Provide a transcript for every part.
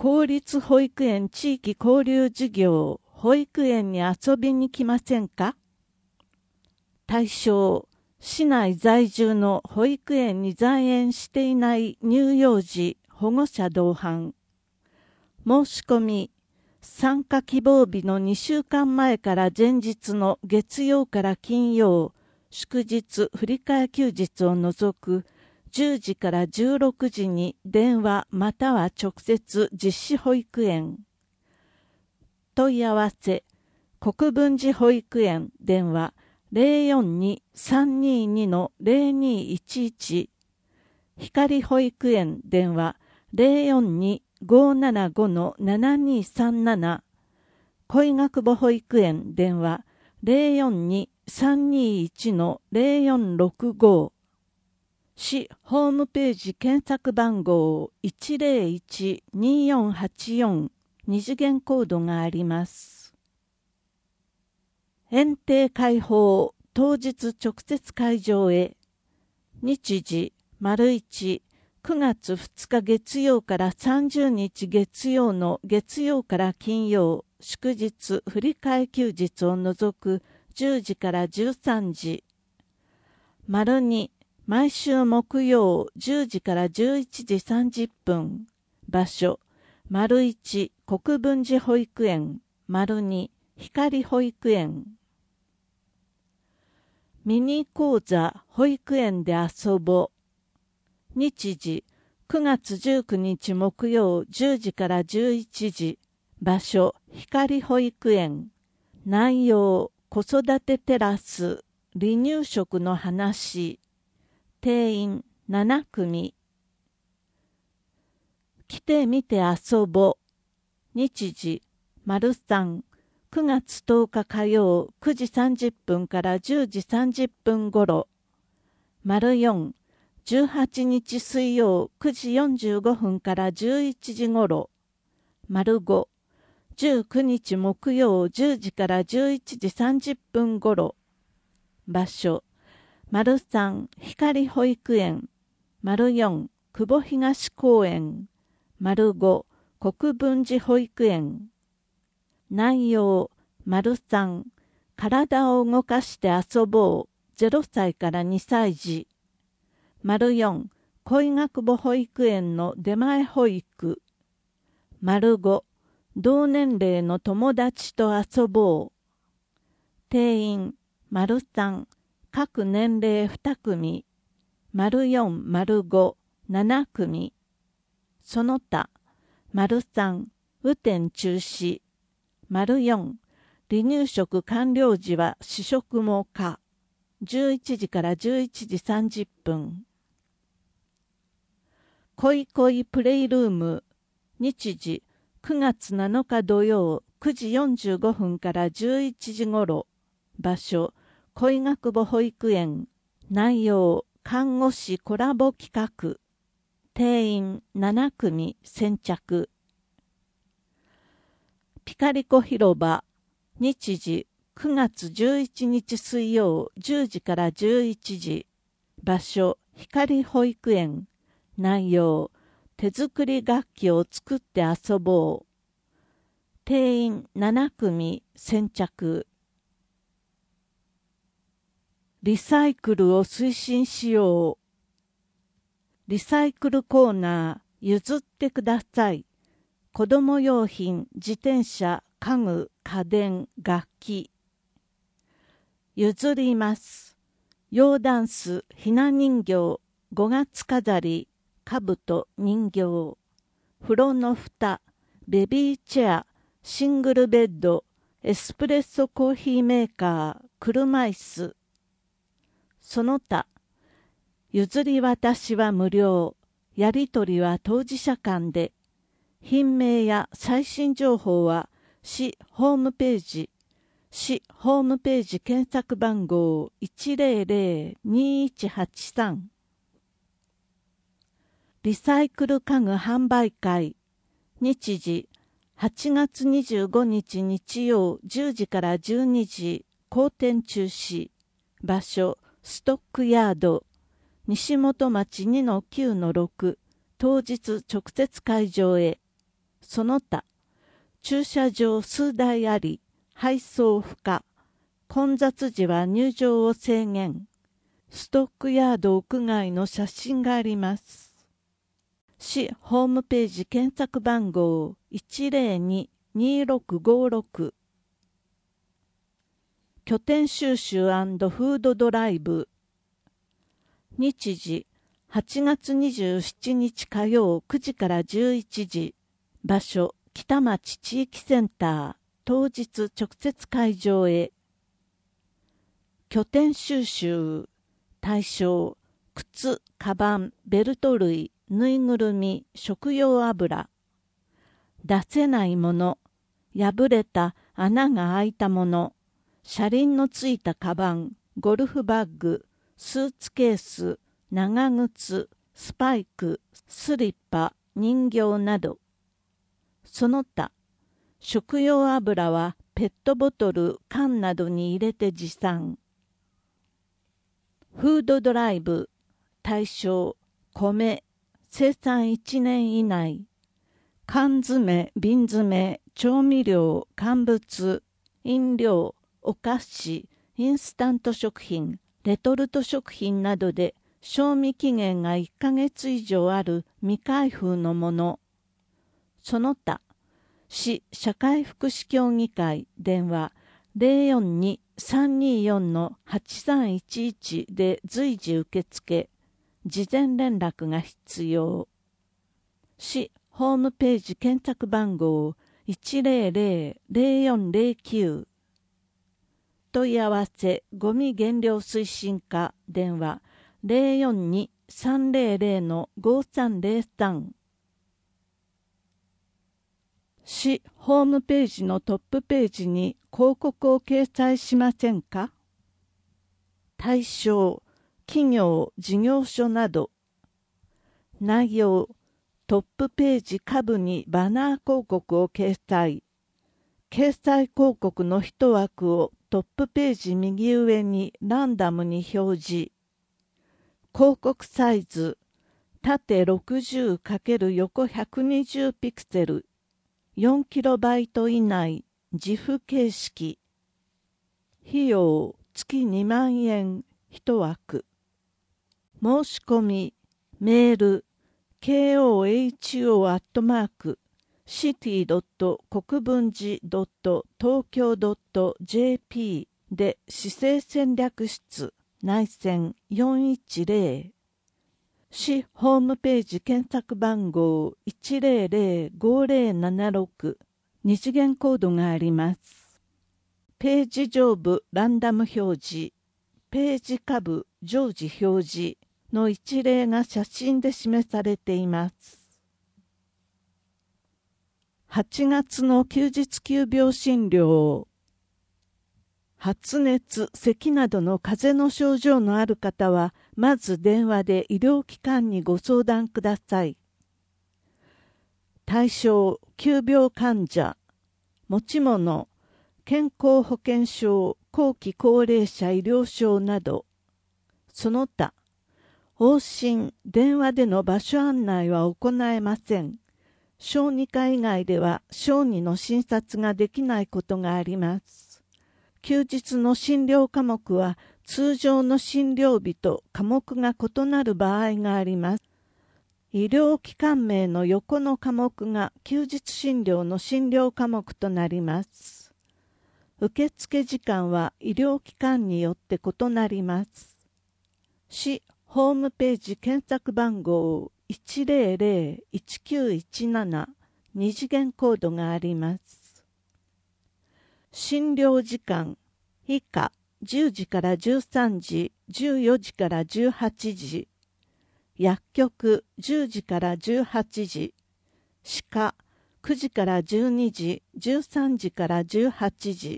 公立保育園地域交流事業、保育園に遊びに来ませんか？対象、市内在住の保育園に在園していない乳幼児、保護者同伴。申し込み、参加希望日の2週間前から前日の月曜から金曜、祝日振り替え休日を除く10時から16時に電話または直接実施保育園。問い合わせ、国分寺保育園電話042-322-0211、光保育園電話042-575-7237、恋学母保育園電話042-321-0465、市ホームページ検索番号101-2484、二次元コードがあります。園庭開放当日直接会場へ。日時1、9月2日月曜から30日月曜の月曜から金曜、祝日振り替え休日を除く10時から13時。2、毎週木曜10時から11時30分。場所、1、国分寺保育園。2、光保育園。ミニ講座保育園で遊ぼ。日時、9月19日木曜10時から11時。場所、光保育園。内容、子育てテラス、離乳食の話。定員7組。来てみて遊ぼ。日時、3、9月10日火曜9時30分から10時30分頃。4、18日水曜9時45分から11時頃。5、19日木曜10時から11時30分頃。場所、3、光保育園。4、久保東公園。5、国分寺保育園。内容、3、体を動かして遊ぼう、0歳から2歳児。4、恋学母保育園の出前保育。5、同年齢の友達と遊ぼう。定員、3、各年齢2組。4、5、7組。その他、3、雨天中止。4、離乳食完了時は試食も可。11時から11時30分。恋恋プレイルーム。日時、9月7日土曜9時45分から11時頃。場所、恋学母保育園。内容、看護師コラボ企画。定員7組先着。ピカリコ広場。日時、9月11日水曜10時から11時。場所、光保育園。内容、手作り楽器を作って遊ぼう。定員7組先着。リサイクルを推進しよう。リサイクルコーナー、譲ってください。子供用品、自転車、家具、家電、楽器。譲ります。洋ダンス、ひな人形、5月飾り、兜、人形。風呂の蓋、ベビーチェア、シングルベッド、エスプレッソコーヒーメーカー、車椅子。その他、譲り渡しは無料、やり取りは当事者間で、品名や最新情報は市ホームページ検索番号100-2183。リサイクル家具販売会。日時、8月25日日曜10時から12時、公店中止。場所、ストックヤード。西本町 2-9-6。当日直接会場へ。 その他、駐車場数台あり、配送不可、混雑時は入場を制限、ストックヤード屋外の写真があります。市ホームページ検索番号 102-2656 拠点収集&フードドライブ日時8月27日火曜9時から11時場所北町地域センター当日直接会場へ拠点収集対象靴、カバン、ベルト類、ぬいぐるみ、食用油出せないもの破れた穴が開いたもの車輪のついたカバン、ゴルフバッグ、スーツケース、長靴、スパイク、スリッパ、人形など。その他、食用油はペットボトル、缶などに入れて持参。フードドライブ、対象、米、生産1年以内。缶詰、瓶詰、調味料、乾物、飲料、お菓子、インスタント食品、レトルト食品などで賞味期限が1ヶ月以上ある未開封のもの。その他、市社会福祉協議会電話 042-324-8311 で随時受付、事前連絡が必要。市ホームページ検索番号 100-0409問い合わせゴミ減量推進課電話 042-300-5303 市ホームページのトップページに広告を掲載しませんか？対象、企業、事業所など。内容、トップページ下部にバナー広告を掲載。掲載広告の一枠をトップページ右上にランダムに表示。広告サイズ、縦 60× 横120ピクセル、4KB 以内、自負形式。費用、月2万円、一枠。申し込み、メール、koho@city.国分寺.tokyo.jp で市政戦略室内線410市ホームページ検索番号 100-5076 二次元コードがあります。ページ上部ランダム表示、ページ下部常時表示の一例が写真で示されています。8月の休日急病診療。発熱、咳などの風邪の症状のある方は、まず電話で医療機関にご相談ください。対象、急病患者、持ち物、健康保険証、後期高齢者医療証など、その他、往診、電話での場所案内は行えません。小児科以外では小児の診察ができないことがあります。休日の診療科目は通常の診療日と科目が異なる場合があります。医療機関名の横の科目が休日診療の診療科目となります。受付時間は医療機関によって異なります。市ホームページ検索番号100-1917二次元コードがあります。診療時間以下10時から13時、14時から18時、薬局10時から18時、歯科9時から12時、13時から18時。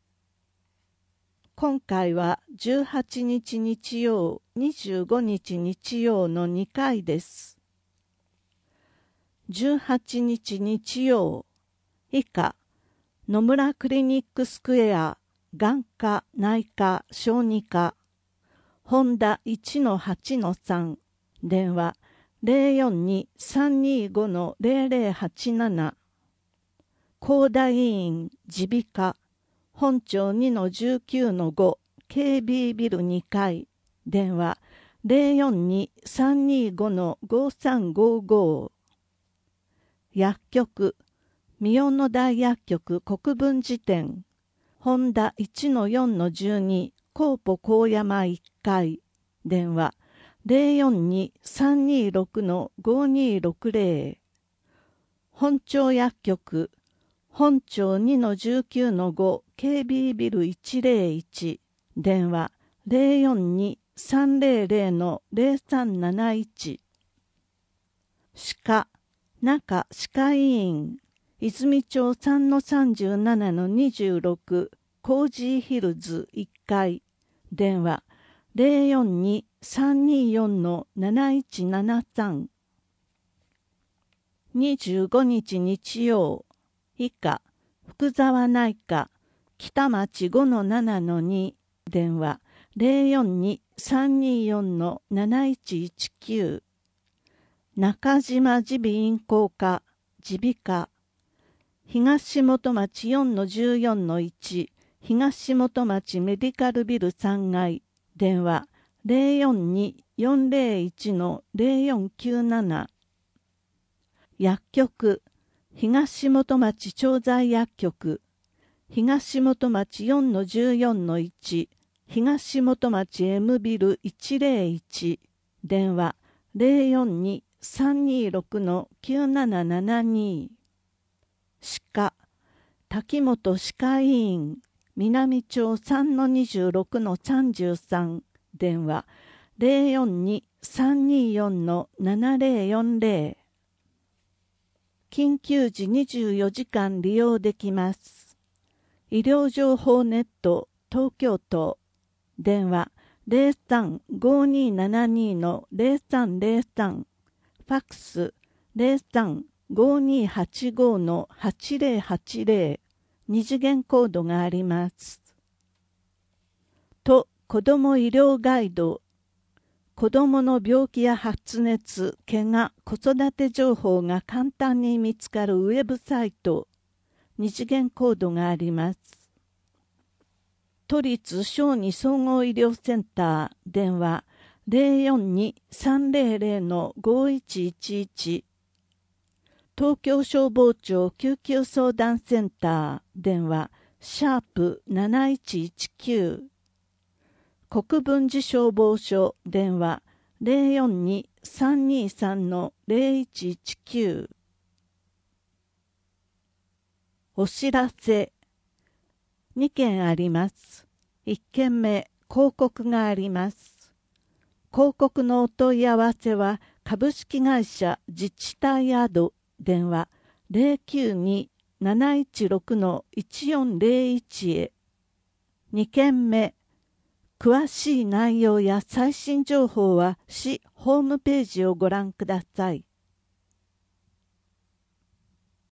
今回は18日日曜、25日日曜の2回です。18日日曜、以下、野村クリニックスクエア、眼科、内科、小児科、ホンダ 1-8-3、電話 042-325-0087、 高田委員耳鼻科本庁 2-19-5 KB ビル2階電話 042-325-5355 薬局三野大薬局国分寺店本田 1-4-12 コーポ高山1階電話 042-326-5260 本庁薬局本庁 2-19-5 KB ビル101電話 042-300-0371 歯科中歯科医院泉町 3-37-26 コージーヒルズ1階電話 042-324-7173 25日日曜以下福沢内科北町 5-7-2 電話 042-324-7119 中島耳鼻咽喉科耳鼻科東本町 4-14-1 東本町メディカルビル3階電話 042-401-0497 薬局東本町調剤薬局東本町 4-14-1 東本町 M ビル101電話 042-326-9772 歯科滝本歯科医院南町 3-26-33 電話 042-324-7040 緊急時24時間利用できます。医療情報ネット東京都電話 03-5272-0303 ファックス 03-5285-8080 二次元コードがあります。と子ども医療ガイド子どもの病気や発熱、怪我、子育て情報が簡単に見つかるウェブサイト二次元コードがあります。都立小児総合医療センター電話 042-300-5111 東京消防庁救急相談センター電話#7119国分寺消防署電話 042-323-0119 お知らせ2件あります。1件目、広告があります。広告のお問い合わせは株式会社自治体アド電話 092-716-1401 へ。2件目、詳しい内容や最新情報は市ホームページをご覧ください。